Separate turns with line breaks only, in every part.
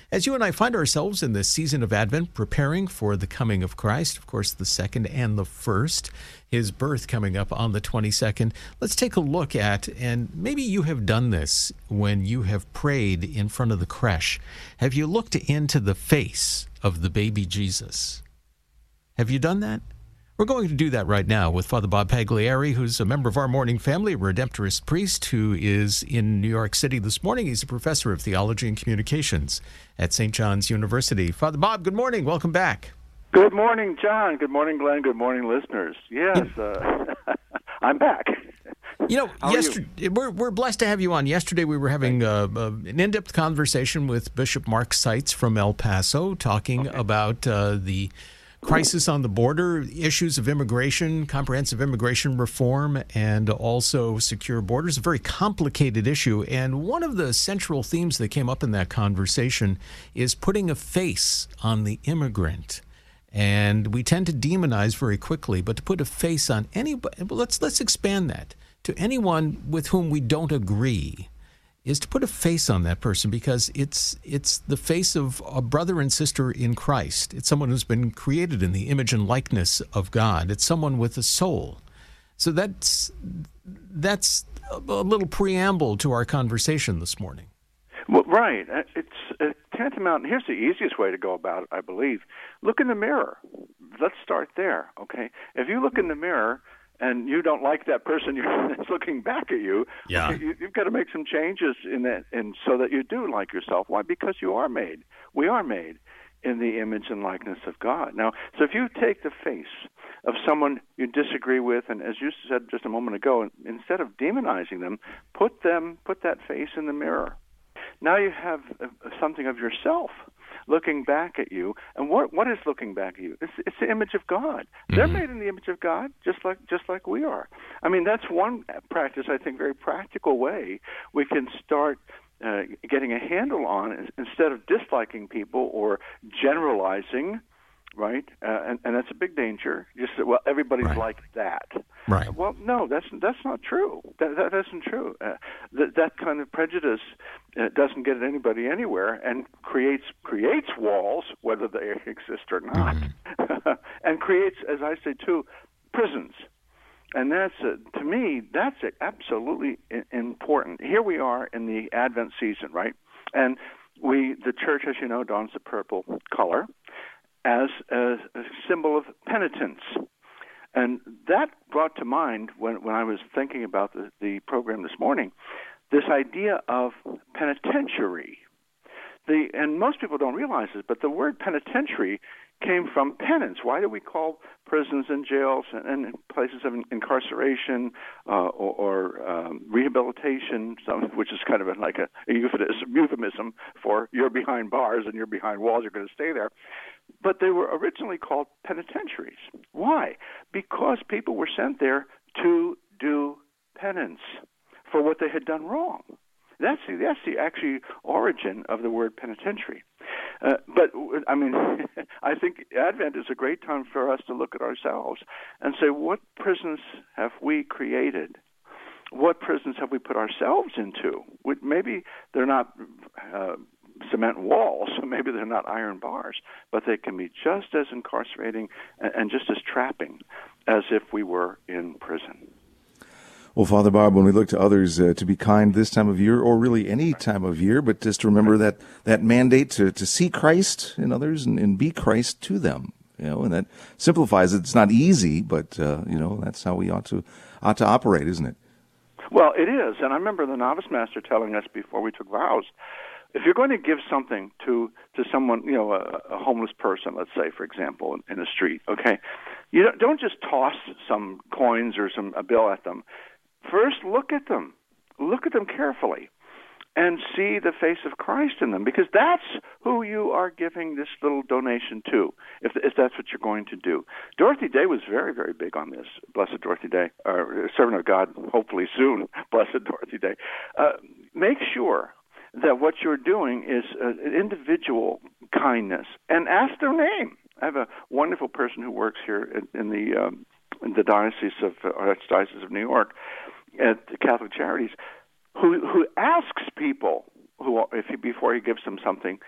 As you and I find ourselves in this season of Advent, preparing for the coming of Christ, of course, the second and the first, his birth coming up on the 22nd, let's take a look at, and maybe you have done this when you have prayed in front of the creche. Have you looked into the face of the baby Jesus? Have you done that? We're going to do that right now with Father Bob Pagliari, who's a member of our morning family, a Redemptorist priest who is in New York City this morning. He's a professor of theology and communications at St. John's University. Father Bob, good morning. Welcome back.
Good morning, John. Good morning, Glenn. Good morning, listeners. Yes, I'm back.
Yesterday we're blessed to have you on. Yesterday we were having an in-depth conversation with Bishop Mark Seitz from El Paso, talking about the crisis on the border, issues of immigration, comprehensive immigration reform, and also secure borders. A very complicated issue. And one of the central themes that came up in that conversation is putting a face on the immigrant. And we tend to demonize very quickly, but to put a face on anybody, let's expand that to anyone with whom we don't agree, is to put a face on that person, because it's the face of a brother and sister in Christ. It's someone who's been created in the image and likeness of God. It's someone with a soul. So that's a little preamble to our conversation this morning.
Well, right. It's tantamount. Here's the easiest way to go about it, I believe. Look in the mirror. Let's start there, okay? If you look in the mirror and you don't like that person that's looking back at you,
yeah.
Okay, you've got to make some changes in that, and so that you do like yourself. Why? Because you are made. We are made in the image and likeness of God. Now, so if you take the face of someone you disagree with, and as you said just a moment ago, instead of demonizing them, put that face in the mirror. Now you have something of yourself looking back at you. And what is looking back at you? It's the image of God. Mm-hmm. They're made in the image of God, just like we are. I mean, that's one practice, I think, very practical way we can start getting a handle on, instead of disliking people or generalizing, right? And that's a big danger. Just that, well, everybody's
right.
like that.
Right.
Well, no, that's not true. That isn't true. That kind of prejudice doesn't get anybody anywhere, and creates walls, whether they exist or not, mm-hmm. and creates, as I say too, prisons. And that's to me, that's absolutely important. Here we are in the Advent season, right? And the church, as you know, dons the purple color as a symbol of penitence. And that brought to mind, when I was thinking about the program this morning, this idea of penitentiary. And most people don't realize this, but the word penitentiary came from penance. Why do we call prisons and jails and places of incarceration or rehabilitation, which is kind of like a euphemism for you're behind bars and you're behind walls, you're going to stay there. But they were originally called penitentiaries. Why? Because people were sent there to do penance for what they had done wrong. That's the actual origin of the word penitentiary. But, I mean, I think Advent is a great time for us to look at ourselves and say, what prisons have we created? What prisons have we put ourselves into? Maybe they're not cement walls, so maybe they're not iron bars, but they can be just as incarcerating and just as trapping as if we were in prison.
Well, Father Bob, when we look to others to be kind this time of year, or really any time of year, but just to remember that mandate to see Christ in others and be Christ to them, and that simplifies it. It's not easy, but that's how we ought to operate, isn't it?
Well, it is, and I remember the novice master telling us before we took vows, if you're going to give something to someone, a homeless person, let's say, for example, in the street, okay, you don't just toss some coins or a bill at them. First, look at them carefully, and see the face of Christ in them, because that's who you are giving this little donation to, if that's what you're going to do. Dorothy Day was very, very big on this. Blessed Dorothy Day, or servant of God, hopefully soon, Blessed Dorothy Day. Make sure that what you're doing is an individual kindness, and ask their name. I have a wonderful person who works here in the Archdiocese of New York at the Catholic Charities, who asks people before he gives them something,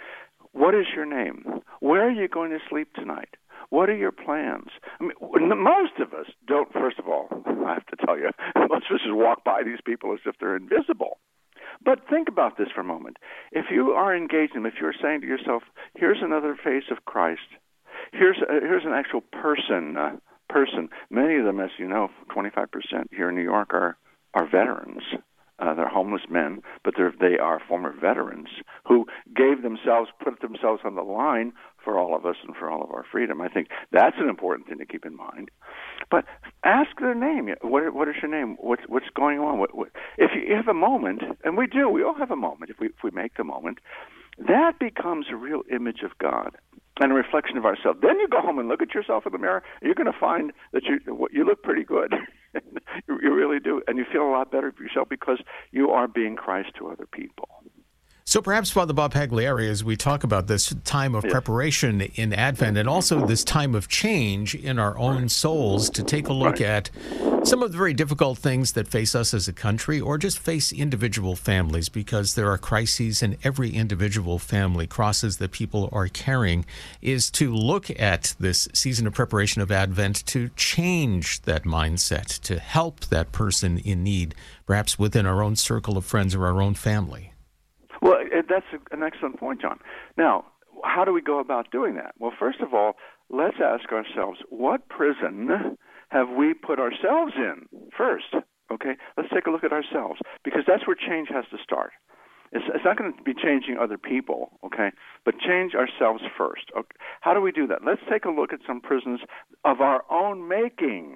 What is your name? Where are you going to sleep tonight? What are your plans? I mean, most of us don't, first of all, I have to tell you, most of us just walk by these people as if they're invisible. But think about this for a moment. If you are engaged in them, if you're saying to yourself, here's another face of Christ, here's an actual person. Many of them, as you know, 25% here in New York are veterans. They're homeless men, but they are former veterans who put themselves on the line for all of us and for all of our freedom. I think that's an important thing to keep in mind. But ask their name. What is your name? What's going on? If you have a moment, and we all have a moment. If we make the moment, that becomes a real image of God and a reflection of ourselves. Then you go home and look at yourself in the mirror, and you're going to find that you look pretty good. You really do, and you feel a lot better for yourself because you are being Christ to other people.
So perhaps, Father Bob Pagliari, as we talk about this time of preparation in Advent and also this time of change in our own souls, to take a look at some of the very difficult things that face us as a country or just face individual families, because there are crises in every individual family, crosses that people are carrying, is to look at this season of preparation of Advent to change that mindset, to help that person in need, perhaps within our own circle of friends or our own family.
Well, that's an excellent point, John. Now, how do we go about doing that? Well, first of all, let's ask ourselves, what prison have we put ourselves in first? Okay, let's take a look at ourselves, because that's where change has to start. It's not going to be changing other people, okay, but change ourselves first. Okay. How do we do that? Let's take a look at some prisons of our own making,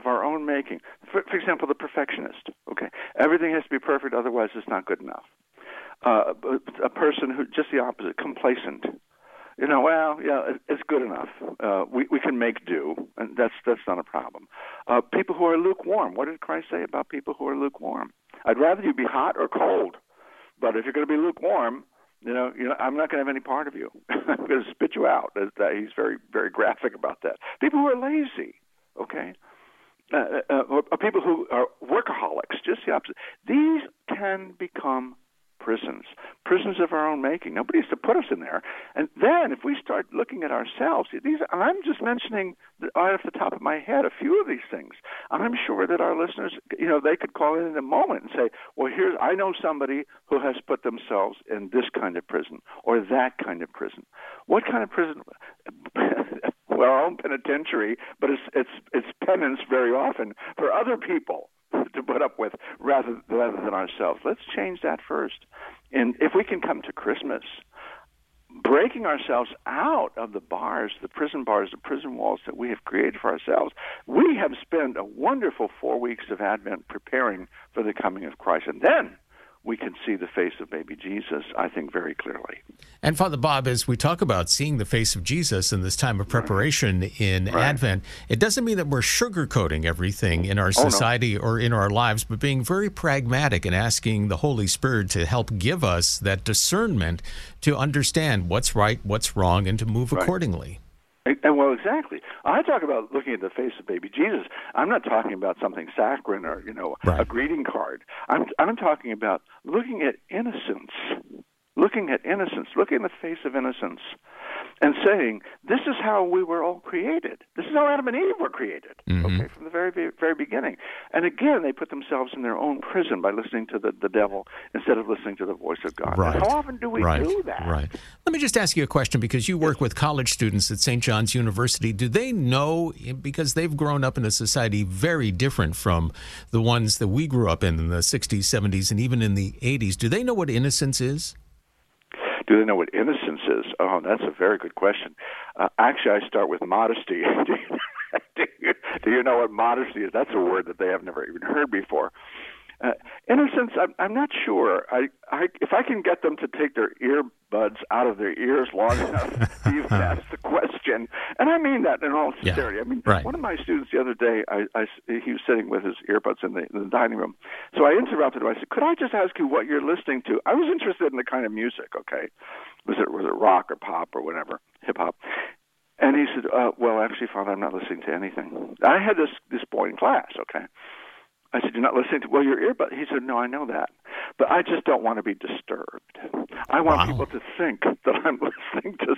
For example, the perfectionist, okay? Everything has to be perfect, otherwise it's not good enough. A person who, just the opposite, complacent. It's good enough. We can make do, and that's not a problem. People who are lukewarm. What did Christ say about people who are lukewarm? I'd rather you be hot or cold, but if you're going to be lukewarm, I'm not going to have any part of you. I'm going to spit you out. He's very, very graphic about that. People who are lazy, okay? Or people who are workaholics, just the opposite. These can become prisons of our own making. Nobody has to put us in there. And then if we start looking at ourselves, and I'm just mentioning right off the top of my head a few of these things. I'm sure that our listeners, they could call in a moment and say, well, I know somebody who has put themselves in this kind of prison or that kind of prison. What kind of prison? Well, our own penitentiary, but it's penance very often for other people to put up with rather than ourselves. Let's change that first. And if we can come to Christmas, breaking ourselves out of the prison bars, the prison walls that we have created for ourselves, we have spent a wonderful 4 weeks of Advent preparing for the coming of Christ. And then we can see the face of baby Jesus, I think, very clearly.
And Father Bob, as we talk about seeing the face of Jesus in this time of preparation in Advent, it doesn't mean that we're sugarcoating everything in our society or in our lives, but being very pragmatic and asking the Holy Spirit to help give us that discernment to understand what's right, what's wrong, and to move accordingly.
And well, exactly. I talk about looking at the face of baby Jesus. I'm not talking about something saccharine or, a greeting card. I'm talking about looking at innocence, looking at the face of innocence, and saying, this is how we were all created. This is how Adam and Eve were created, okay, from the very, very beginning. And again, they put themselves in their own prison by listening to the devil instead of listening to the voice of God.
Right.
How often do we do that?
Right. Let me just ask you a question, because you work with college students at St. John's University. Do they know, because they've grown up in a society very different from the ones that we grew up in the 60s, 70s, and even in the 80s, do they know what innocence is?
Do they know what innocence is? Oh, that's a very good question. Actually, I start with modesty. Do you know what modesty is? That's a word that they have never even heard before. Innocence, I'm not sure. If I can get them to take their earbuds out of their ears long enough, you've asked the question. And I mean that in all sincerity. One of my students the other day, he was sitting with his earbuds in the dining room. So I interrupted him. I said, could I just ask you what you're listening to? I was interested in the kind of music, okay? Was it rock or pop or whatever, hip-hop? And he said, well, actually, Father, I'm not listening to anything. I had this boy in class, okay? I said, you're not listening to, your earbud. He said, no, I know that. But I just don't want to be disturbed. I want people to think that I'm listening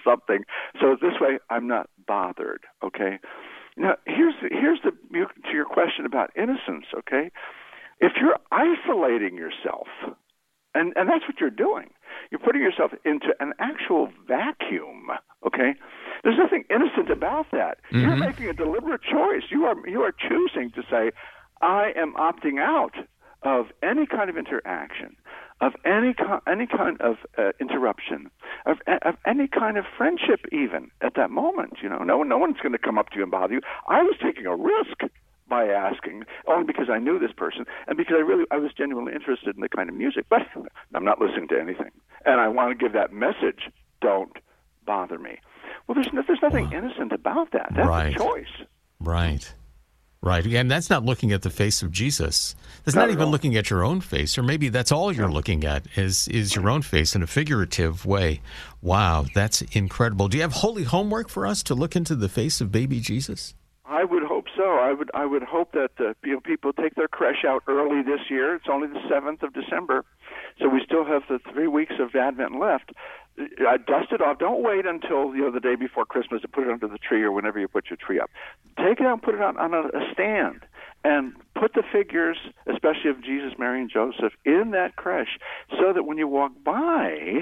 something. So this way, I'm not bothered. Okay. Now, here's to your question about innocence. Okay, if you're isolating yourself, and that's what you're doing, you're putting yourself into an actual vacuum. Okay, there's nothing innocent about that. Mm-hmm. You're making a deliberate choice. You are choosing to say, I am opting out of any kind of interaction, of any kind of interruption, of any kind of friendship, even at that moment. No one's going to come up to you and bother you. I was taking a risk by asking, only because I knew this person and because I was genuinely interested in the kind of music. But I'm not listening to anything, and I want to give that message: don't bother me. Well, there's nothing innocent about that. That's a choice.
Right. Right. And that's not looking at the face of Jesus. That's not even looking at your own face, or maybe that's all you're looking at is your own face in a figurative way. Wow, that's incredible. Do you have holy homework for us to look into the face of baby Jesus?
I would hope so. I would hope that people take their creche out early this year. It's only the 7th of December, so we still have the 3 weeks of Advent left. Dust it off. Don't wait until the day before Christmas to put it under the tree or whenever you put your tree up. Take it out and put it on a stand, and put the figures, especially of Jesus, Mary, and Joseph, in that creche, so that when you walk by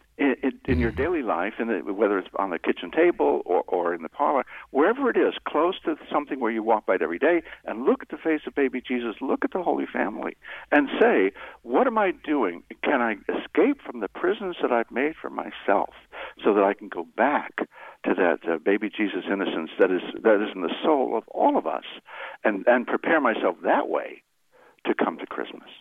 in your daily life, whether it's on the kitchen table or in the parlor, wherever it is, close to something where you walk by it every day, and look at the face of baby Jesus, look at the Holy Family, and say, what am I doing? Can I escape from the prisons that I've made for myself so that I can go back to that baby Jesus innocence that is in the soul of all of us, and prepare myself that way to come to Christmas?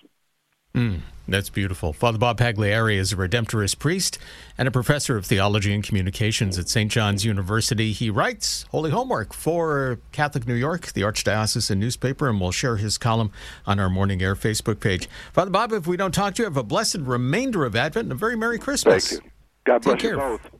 That's beautiful. Father Bob Pagliari is a Redemptorist priest and a professor of theology and communications at St. John's University. He writes holy homework for Catholic New York, the Archdiocesan newspaper, and we'll share his column on our Morning Air Facebook page. Father Bob, if we don't talk to you, have a blessed remainder of Advent and a very Merry Christmas.
Thank you. God bless you both.